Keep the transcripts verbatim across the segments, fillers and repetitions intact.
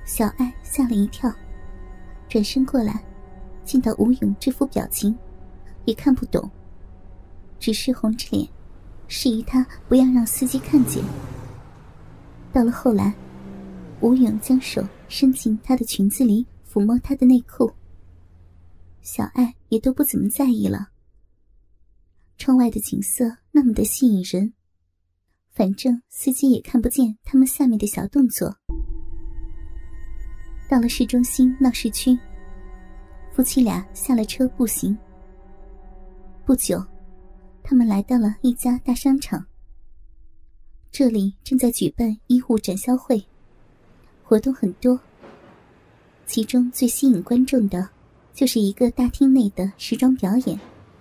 小爱吓了一跳，转身过来，见到吴勇这副表情，也看不懂，只是红着脸，示意他不要让司机看见。到了后来，吴勇将手伸进她的裙子里抚摸她的内裤，小爱也都不怎么在意了。窗外的景色那么的吸引人，反正司机也看不见他们下面的小动作。到了市中心闹市区，夫妻俩下了车步行。不久，他们来到了一家大商场，这里正在举办衣物展销会，活动很多。其中最吸引观众的就是一个大厅内的时装表演。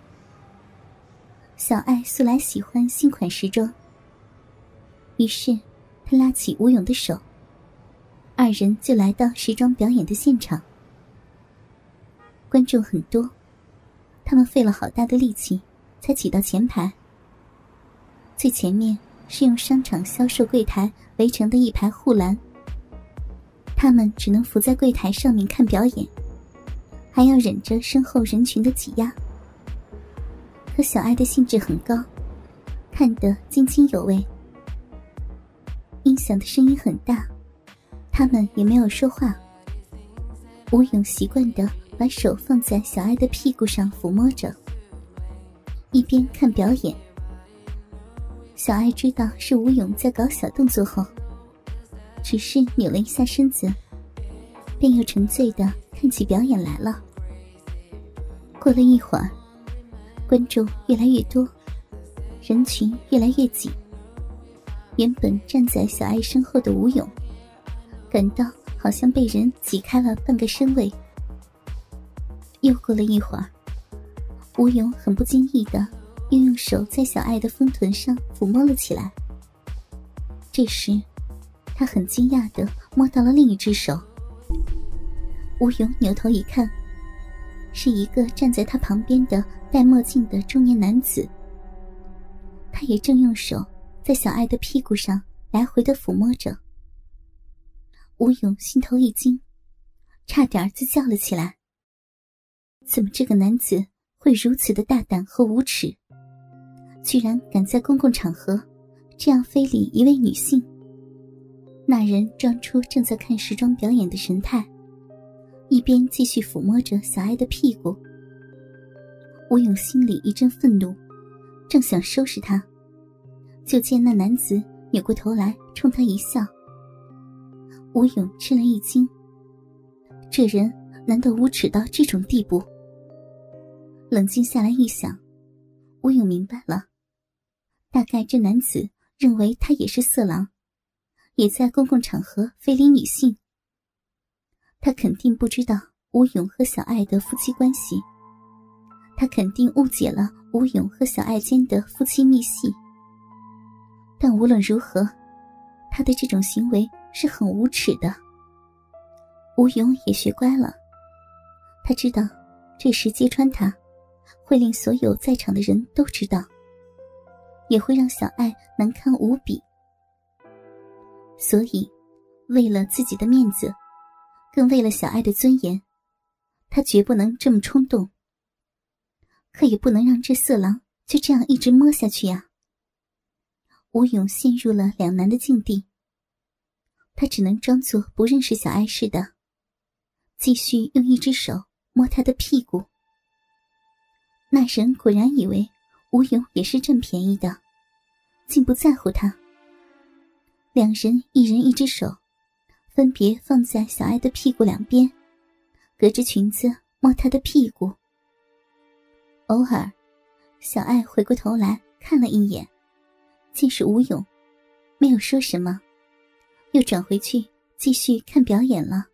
小爱素来喜欢新款时装，于是她拉起吴勇的手，二人就来到时装表演的现场。观众很多，他们费了好大的力气才挤到前排。最前面是用商场销售柜台围成的一排护栏，他们只能伏在柜台上面看表演，还要忍着身后人群的挤压。可小爱的兴致很高，看得津津有味。音响的声音很大，他们也没有说话。吴勇习惯地把手放在小爱的屁股上抚摸着，一边看表演。小爱知道是吴勇在搞小动作后，只是扭了一下身子，便又沉醉地看起表演来了。过了一会儿，观众越来越多，人群越来越挤。原本站在小爱身后的吴勇感到好像被人挤开了半个身位。又过了一会儿，吴勇很不经意地又用手在小爱的丰臀上抚摸了起来。这时他很惊讶地摸到了另一只手。吴勇扭头一看，是一个站在他旁边的戴墨镜的中年男子，他也正用手在小爱的屁股上来回地抚摸着。吴勇心头一惊，差点就叫了起来。怎么这个男子会如此的大胆和无耻，居然敢在公共场合这样非礼一位女性？那人装出正在看时装表演的神态，一边继续抚摸着小爱的屁股。吴勇心里一阵愤怒，正想收拾他，就见那男子扭过头来冲他一笑。吴勇吃了一惊，这人难道无耻到这种地步？冷静下来一想，吴勇明白了，大概这男子认为他也是色狼，也在公共场合非礼女性。他肯定不知道吴勇和小爱的夫妻关系，他肯定误解了吴勇和小爱间的夫妻密系。但无论如何，他的这种行为是很无耻的。吴勇也学乖了，他知道这时揭穿他会令所有在场的人都知道，也会让小爱难堪无比。所以为了自己的面子，更为了小爱的尊严，他绝不能这么冲动。可也不能让这色狼就这样一直摸下去呀。吴勇陷入了两难的境地，他只能装作不认识小爱似的，继续用一只手摸她的屁股。那人果然以为吴勇也是占便宜的，竟不在乎他。两人一人一只手，分别放在小爱的屁股两边，隔着裙子摸她的屁股。偶尔小爱回过头来看了一眼，见是吴勇，没有说什么，又转回去继续看表演了。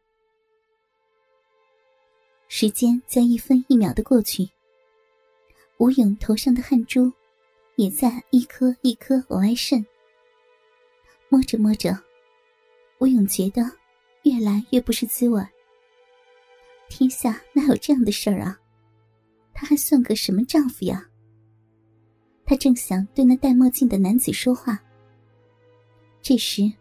时间在一分一秒的过去，吴勇头上的汗珠也在一颗一颗往外渗。摸着摸着，吴勇觉得越来越不是滋味。天下哪有这样的事儿啊，他还算个什么丈夫呀？他正想对那戴墨镜的男子说话，这时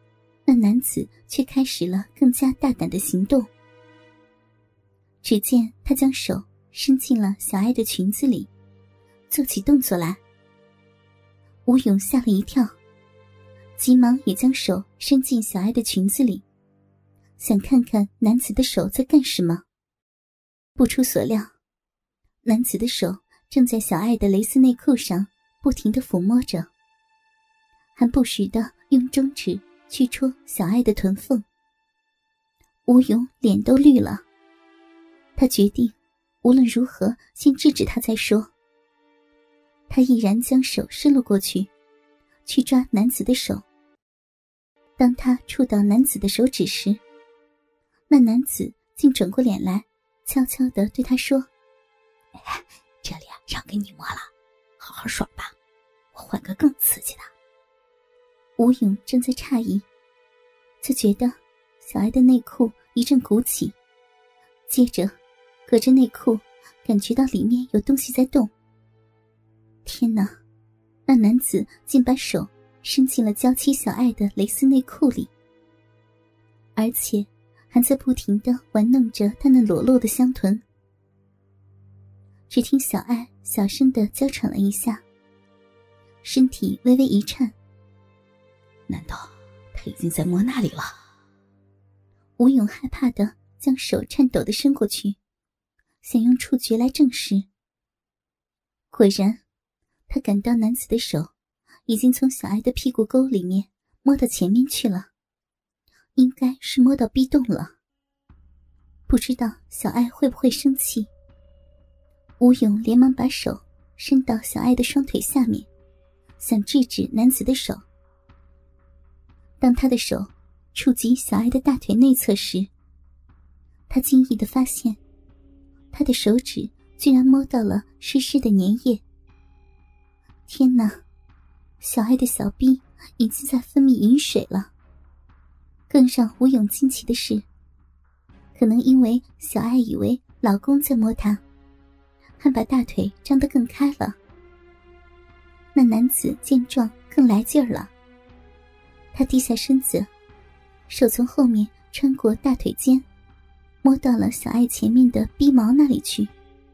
那男子却开始了更加大胆的行动。只见他将手伸进了小爱的裙子里，做起动作来。吴勇吓了一跳，急忙也将手伸进小爱的裙子里，想看看男子的手在干什么。不出所料，男子的手正在小爱的蕾丝内裤上不停地抚摸着，还不时地用中指去戳小爱的臀缝。吴勇脸都绿了，他决定无论如何先制止他再说。他毅然将手伸了过去，去抓男子的手。当他触到男子的手指时，那男子竟转过脸来，悄悄地对他说： 哎，这里啊让给你摸了，好好爽吧，我换个更刺激的。 吴勇正在诧异，就觉得小爱的内裤一阵鼓起，接着隔着内裤感觉到里面有东西在动。天哪，那男子竟把手伸进了娇妻小爱的蕾丝内裤里，而且还在不停地玩弄着她那裸露的香臀。只听小爱小声地娇喘了一下，身体微微一颤。 难道他已经在摸那里了？ 吴勇害怕地将手颤抖地伸过去，想用触觉来证实。果然，他感到男子的手已经从小爱的屁股沟里面摸到前面去了，应该是摸到逼洞了。不知道小爱会不会生气。吴勇连忙把手伸到小爱的双腿下面，想制止男子的手。当他的手触及小爱的大腿内侧时，他惊异地发现他的手指居然摸到了湿湿的粘液。天哪，小爱的小臂已经在分泌饮水了。更让吴勇惊奇的是，可能因为小爱以为老公在摸她，还把大腿张得更开了。那男子见状更来劲儿了，他低下身子，手从后面穿过大腿间，摸到了小爱前面的逼毛那里去。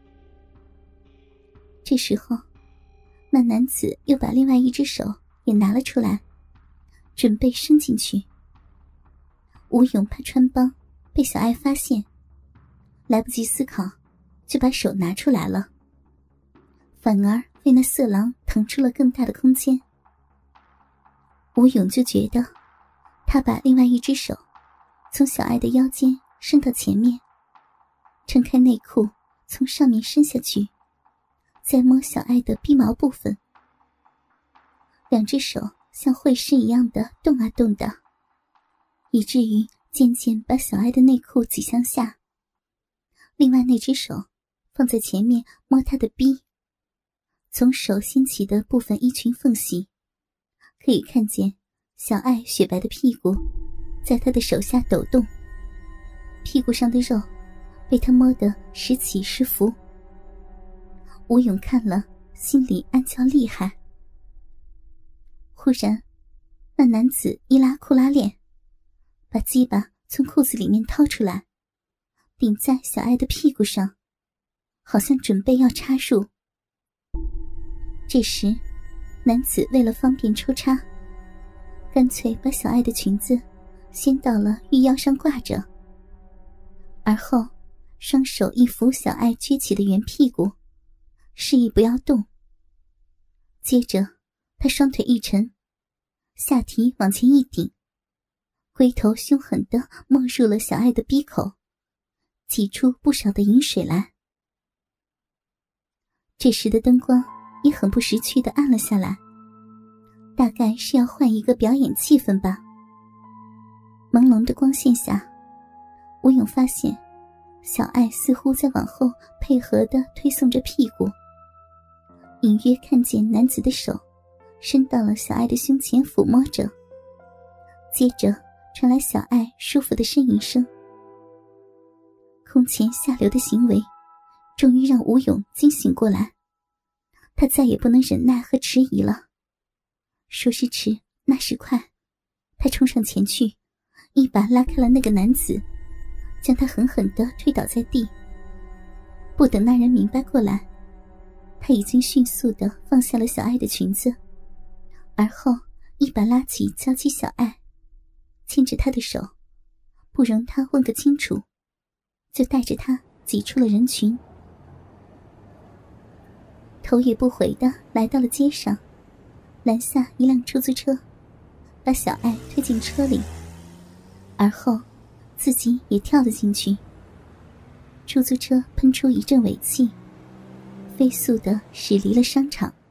这时候，那男子又把另外一只手也拿了出来，准备伸进去。吴勇怕穿帮被小爱发现，来不及思考，就把手拿出来了，反而为那色狼腾出了更大的空间。吴勇就觉得他把另外一只手从小爱的腰间伸到前面，撑开内裤，从上面伸下去，再摸小爱的逼毛部分。两只手像会师一样的动啊动的，以至于渐渐把小爱的内裤挤向下。另外那只手放在前面摸她的逼，从手掀起的部分衣裙缝隙，可以看见小爱雪白的屁股在他的手下抖动，屁股上的肉被他摸得时起时伏。吴勇看了，心里暗叫厉害。忽然，那男子一拉裤拉链，把鸡巴从裤子里面掏出来，顶在小爱的屁股上，好像准备要插入。这时，男子为了方便抽插，干脆把小爱的裙子掀到了玉腰上挂着，而后双手一扶小爱撅起的圆屁股，示意不要动。接着他双腿一沉，下体往前一顶，龟头凶狠地没入了小爱的逼口，挤出不少的饮水来。这时的灯光也很不识趣地暗了下来，大概是要换一个表演气氛吧。朦胧的光线下，吴勇发现小爱似乎在往后配合地推送着屁股，隐约看见男子的手伸到了小爱的胸前抚摸着，接着传来小爱舒服的呻吟声。空前下流的行为终于让吴勇惊醒过来，他再也不能忍耐和迟疑了。说时迟，那时快，他冲上前去， 一把拉开了那个男子，将他狠狠地推倒在地。不等那人明白过来，他已经迅速地放下了小爱的裙子，而后一把拉起娇妻小爱，牵着她的手，不容她问个清楚，就带着她挤出了人群，头也不回地来到了街上，拦下一辆出租车，把小爱推进车里，而后自己也跳了进去。出租车喷出一阵尾气，飞速地驶离了商场。